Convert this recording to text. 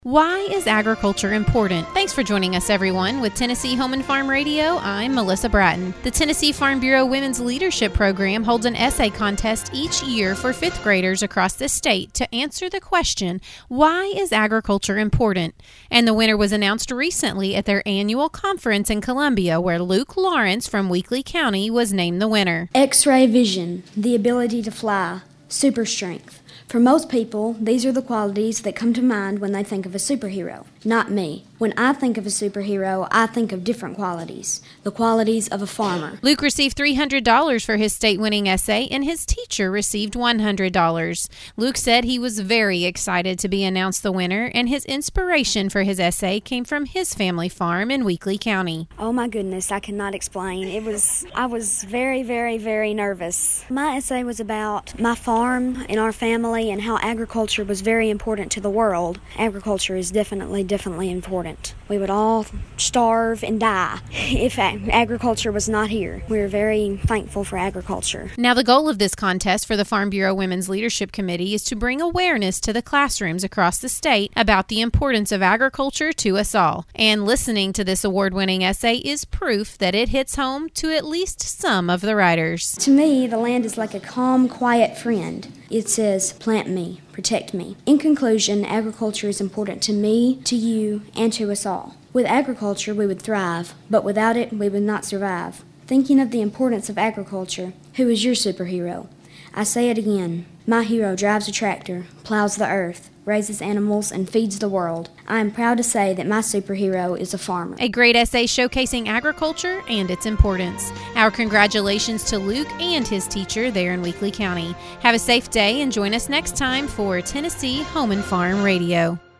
Why is agriculture important? Thanks for joining us, everyone. With Tennessee Home and Farm Radio, I'm Melissa Bratton. The Tennessee Farm Bureau Women's Leadership Program holds an essay contest each year for fifth graders across the state to answer the question, why is agriculture important? And the winner was announced recently at their annual conference in Columbia, where Luke Lawrence from Weakley County was named the winner. X-ray vision, the ability to fly, super strength. For most people, these are the qualities that come to mind when they think of a superhero. Not me. When I think of a superhero, I think of different qualities. The qualities of a farmer. Luke received $300 for his state-winning essay, and his teacher received $100. Luke said he was very excited to be announced the winner, and his inspiration for his essay came from his family farm in Weakley County. Oh my goodness, I cannot explain. I was very, very, very nervous. My essay was about my farm and our family and how agriculture was very important to the world. Agriculture is definitely important. We would all starve and die if agriculture was not here. We're very thankful for agriculture. Now, the goal of this contest for the Farm Bureau Women's Leadership Committee is to bring awareness to the classrooms across the state about the importance of agriculture to us all. And listening to this award-winning essay is proof that it hits home to at least some of the writers. To me, the land is like a calm, quiet friend. It says, plant me, protect me. In conclusion, agriculture is important to me, to you, and to us all. With agriculture, we would thrive, but without it, we would not survive. Thinking of the importance of agriculture, who is your superhero? I say it again. My hero drives a tractor, plows the earth, raises animals, and feeds the world. I am proud to say that my superhero is a farmer. A great essay showcasing agriculture and its importance. Our congratulations to Luke and his teacher there in Weakley County. Have a safe day and join us next time for Tennessee Home and Farm Radio.